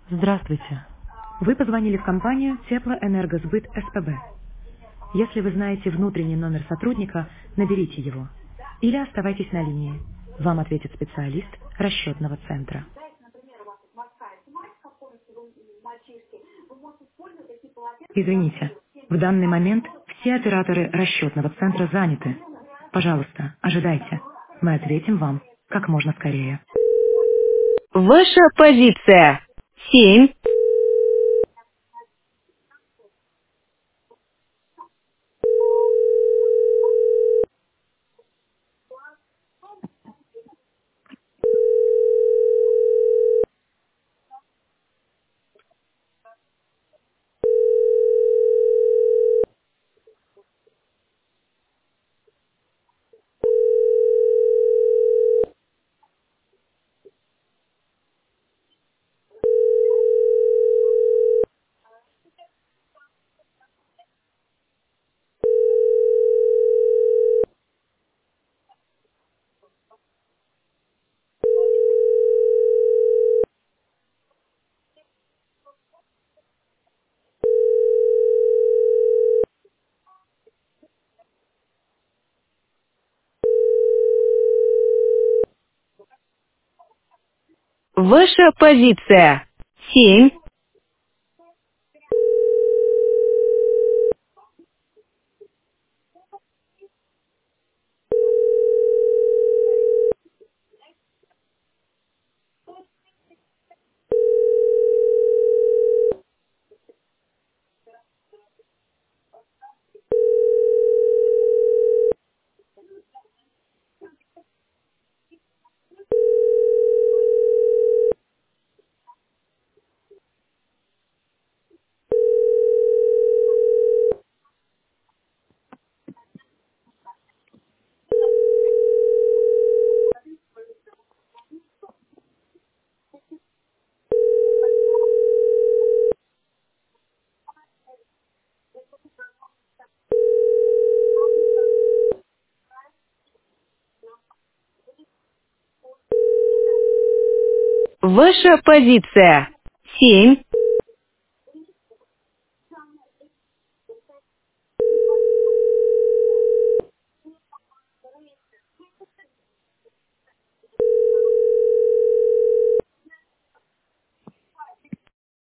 Здравствуйте. Вы позвонили в компанию Теплоэнергосбыт СПБ. Если вы знаете внутренний номер сотрудника, наберите его. Или оставайтесь на линии. Вам ответит специалист расчетного центра. Извините, в данный момент все операторы расчетного центра заняты. Пожалуйста, ожидайте. Мы ответим вам как можно скорее. Ваша позиция. 7. Ваша позиция. 7. Ваша позиция. 7.